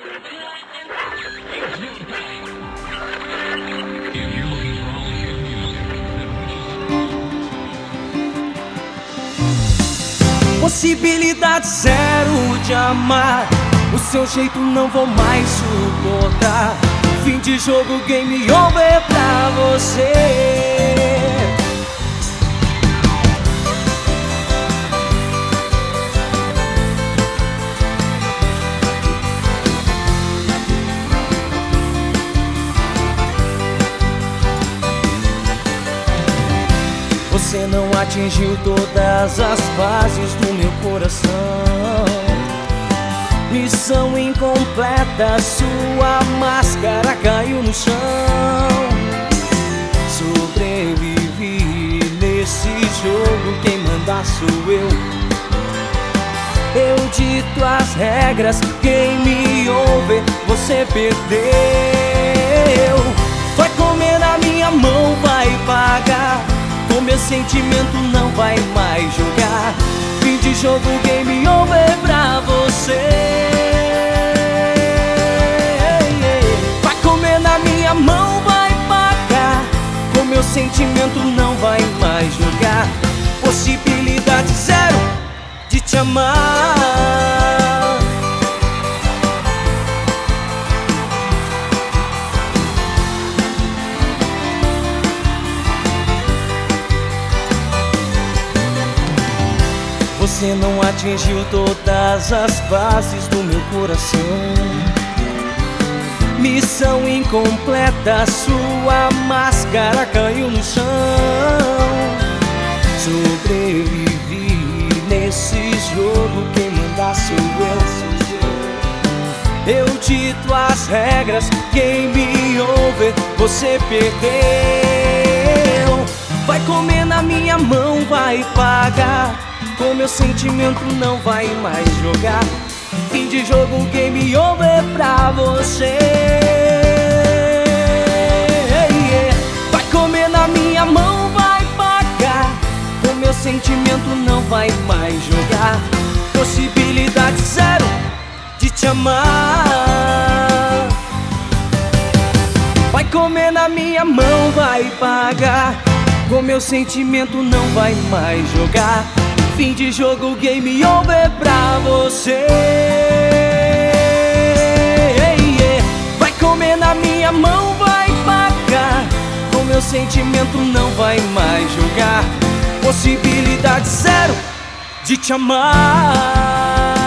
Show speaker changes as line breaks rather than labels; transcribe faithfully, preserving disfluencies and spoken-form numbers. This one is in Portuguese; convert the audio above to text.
Possibilidade zero de amar, o seu jeito não vou mais suportar. Fim de jogo, game over pra você. Você não atingiu todas as fases do meu coração. Missão incompleta, sua máscara caiu no chão. Sobrevivi nesse jogo, quem manda sou eu. Eu dito as regras, quem me ouve, você perdeu. Vai comer na minha mão, vai pagar. Com meu sentimento não vai mais jogar. Fim de jogo, game over pra você. Vai comer na minha mão, vai pagar. Com meu sentimento não vai mais jogar. Possibilidade zero de te amar. Você não atingiu todas as bases do meu coração. Missão incompleta, sua máscara caiu no chão. Sobrevivi nesse jogo, quem manda sou eu. Eu dito as regras, quem me ouve, você perdeu. Vai comer na minha mão, vai pagar. Com meu sentimento não vai mais jogar. Fim de jogo, game over pra você. Vai comer na minha mão, vai pagar. Com meu sentimento não vai mais jogar. Possibilidade zero de te amar. Vai comer na minha mão, vai pagar. Com meu sentimento não vai mais jogar. Fim de jogo, game over pra você. Vai comer na minha mão, vai pagar. Com meu sentimento não vai mais jogar. Possibilidade zero de te amar.